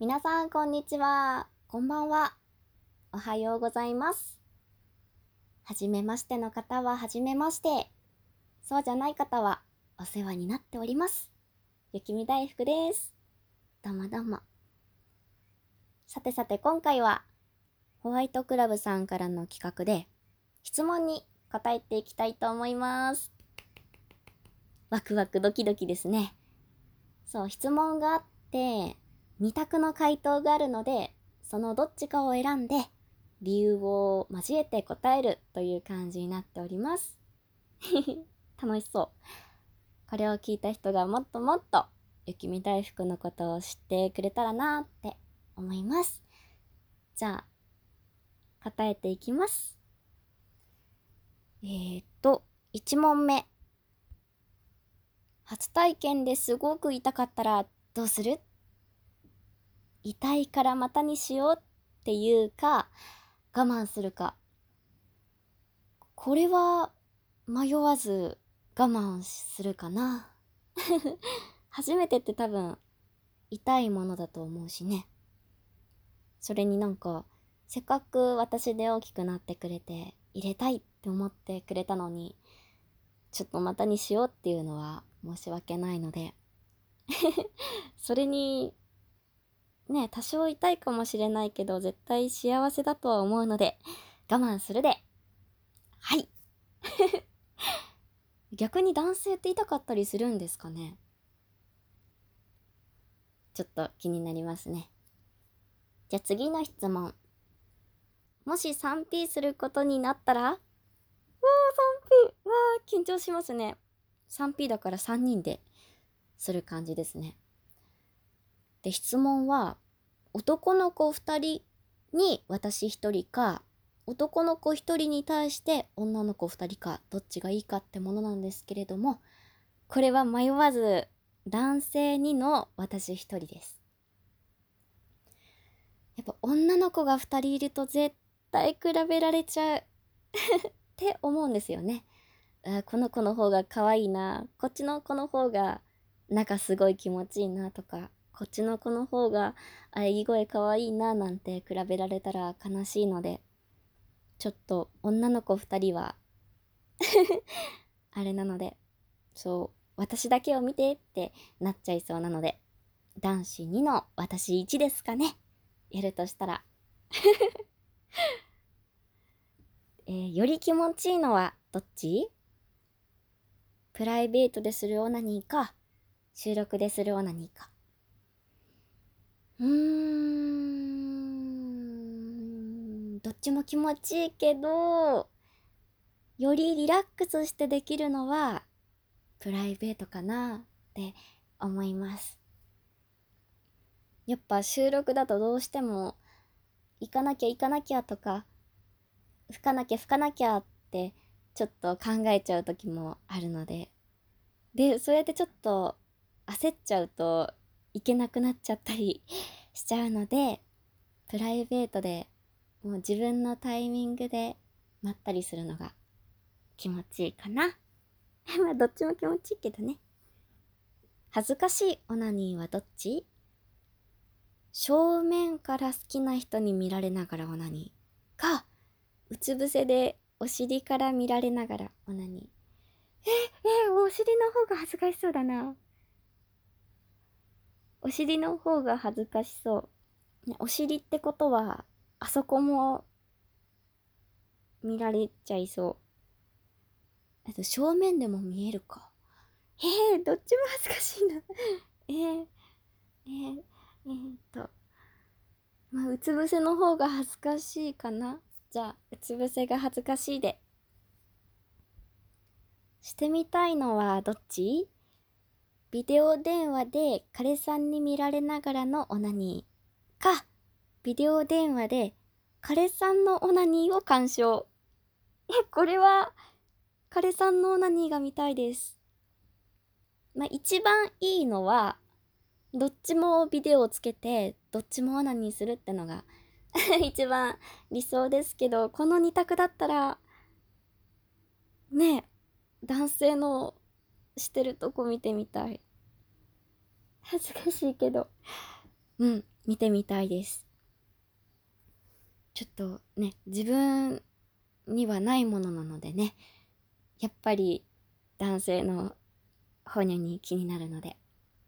皆さんこんにちは。こんばんは。おはようございます。はじめましての方ははじめまして。そうじゃない方はお世話になっております。雪見大福です。どうもどうも。さてさて今回はホワイトクラブさんからの企画で質問に答えていきたいと思います。ワクワクドキドキですね。そう、質問があって2択の回答があるので、そのどっちかを選んで理由を交えて答えるという感じになっております。楽しそう。これを聞いた人がもっともっと雪見大福のことを知ってくれたらなって思います。じゃあ答えていきます。1問目。初体験ですごく痛かったらどうする？痛いからまたにしようっていうか我慢するか。これは迷わず我慢するかな。初めてって多分痛いものだと思うしね。それにせっかく私で大きくなってくれて入れたいって思ってくれたのに、ちょっとまたにしようっていうのは申し訳ないのでそれにね、多少痛いかもしれないけど絶対幸せだとは思うので我慢するで。はい。逆に男性って痛かったりするんですかね？ちょっと気になりますね。じゃあ次の質問。もし 3P することになったら？わー 3P。 わー緊張しますね。 3P だから3人でする感じですね。で、質問は男の子2人に私1人か、男の子1人に対して女の子2人か、どっちがいいかってものなんですけれども、これは迷わず男性2の私1人です。やっぱ女の子が2人いると絶対比べられちゃうって思うんですよね。この子の方が可愛いな、こっちの子の方が仲すごい気持ちいいなとか、こっちの子の方が言い声可愛いななんて比べられたら悲しいので、ちょっと女の子2人はあれなので、そう私だけを見てってなっちゃいそうなので、男子2の私1ですかね、やるとしたら。より気持ちいいのはどっち？プライベートでするオナニーか、収録でするオナニーか。どっちも気持ちいいけど、よりリラックスしてできるのはプライベートかなって思います。やっぱ収録だとどうしても行かなきゃ行かなきゃとか、吹かなきゃ吹かなきゃってちょっと考えちゃう時もあるので、そうやってちょっと焦っちゃうといけなくなっちゃったりしちゃうので、プライベートでもう自分のタイミングでまったりするのが気持ちいいかな。まあどっちも気持ちいいけどね。恥ずかしいオナニーはどっち？正面から好きな人に見られながらオナニーか、うつ伏せでお尻から見られながらオナニー。お尻の方が恥ずかしそうだな。お尻の方が恥ずかしそう。ね、お尻ってことはあそこも見られちゃいそう。あと正面でも見えるか。どっちも恥ずかしいな。えー、えー、えーっと、まあ、うつ伏せの方が恥ずかしいかな。じゃあ、うつ伏せが恥ずかしいで。してみたいのはどっち？ビデオ電話で彼さんに見られながらのオナニーか、ビデオ電話で彼さんのオナニーを鑑賞。これは彼さんのオナニーが見たいです。まあ一番いいのはどっちもビデオをつけてどっちもオナニーするってのが一番理想ですけど、この二択だったらね、男性のしてるとこ見てみたい。恥ずかしいけど。 見てみたいです。ちょっとね、自分にはないものなのでね、やっぱり男性の哺乳に気になるので。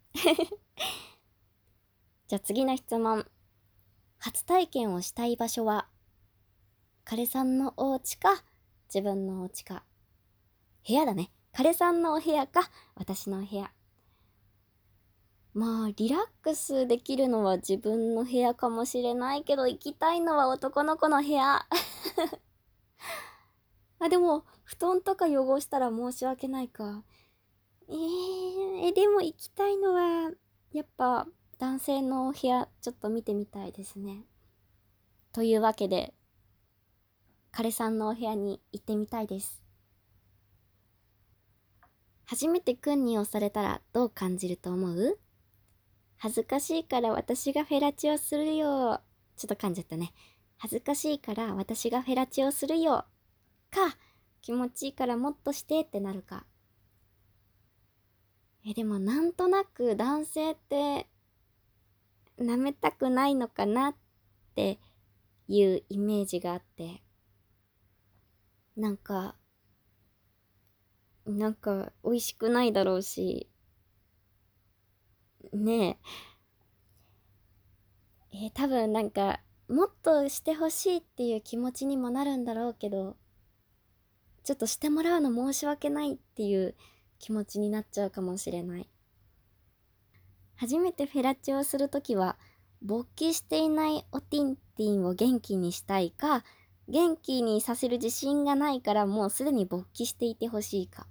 じゃあ次の質問。初体験をしたい場所は彼さんのお家か自分のお家か。部屋だね。彼さんのお部屋か私のお部屋。まあリラックスできるのは自分の部屋かもしれないけど、行きたいのは男の子の部屋。あ、でも布団とか汚したら申し訳ないか。でも行きたいのはやっぱ男性のお部屋ちょっと見てみたいですね。というわけで彼さんのお部屋に行ってみたいです。初めて君に押されたらどう感じると思う？恥ずかしいから私がフェラチオするよ。ちょっと噛んじゃったね。恥ずかしいから私がフェラチオするよ。か、気持ちいいからもっとしてってなるか。でもなんとなく男性って舐めたくないのかなっていうイメージがあって。なんか美味しくないだろうし。ねえ。多分もっとしてほしいっていう気持ちにもなるんだろうけど、ちょっとしてもらうの申し訳ないっていう気持ちになっちゃうかもしれない。初めてフェラチオをするときは、勃起していないおティンティンを元気にしたいか、元気にさせる自信がないからもうすでに勃起していてほしいか。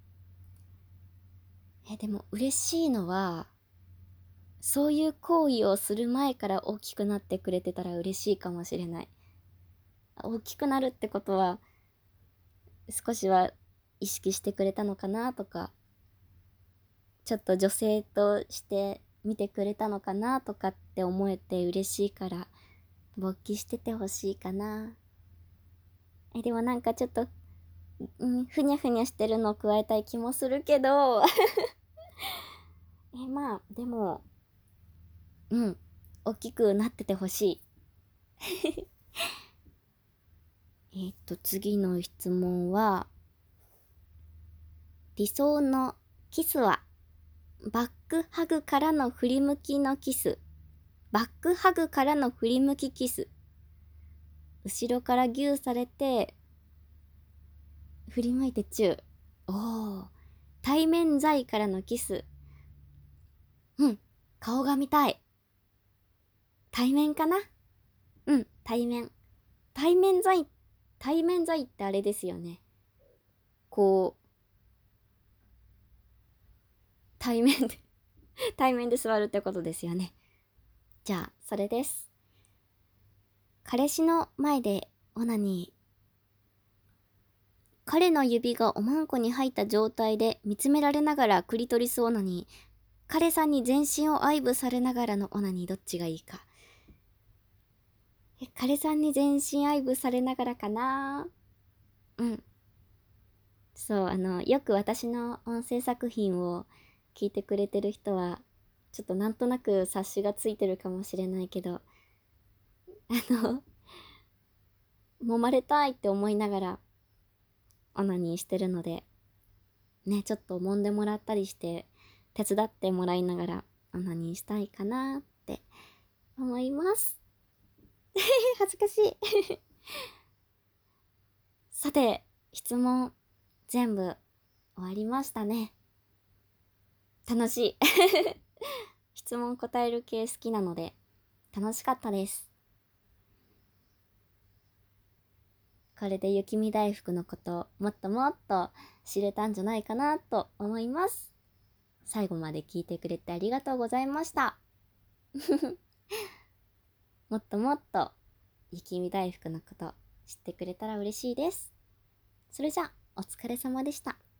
でも嬉しいのは、そういう行為をする前から大きくなってくれてたら嬉しいかもしれない。大きくなるってことは、少しは意識してくれたのかなとか、ちょっと女性として見てくれたのかなとかって思えて嬉しいから勃起しててほしいかな。でもちょっと、ふにゃふにゃしてるのを加えたい気もするけどまあでも大きくなっててほしい。次の質問は、理想のキスはバックハグからの振り向きのキス。バックハグからの振り向きキス。後ろからギューされて、振り向いてチュー。おー。対面在からのキス。顔が見たい。対面かな？対面。対面在、対面在ってあれですよね。こう、対面で対面で座るってことですよね。じゃあ、それです。彼氏の前でオナニー。彼の指がおまんこに入った状態で見つめられながらクリトリスオナニー。彼さんに全身を愛撫されながらのオナニー、どっちがいいか。彼さんに全身愛撫されながらかな。そう、よく私の音声作品を聞いてくれてる人は、ちょっとなんとなく察しがついてるかもしれないけど、の、揉まれたいって思いながらオナニーしてるので、ね、ちょっと揉んでもらったりして、手伝ってもらいながらオナニーしたいかなって思います。恥ずかしい。さて、質問全部終わりましたね。楽しい。質問答える系好きなので楽しかったです。これで雪見大福のこともっともっと知れたんじゃないかなと思います。最後まで聞いてくれてありがとうございました。もっともっと雪見大福のこと知ってくれたら嬉しいです。それじゃあお疲れ様でした。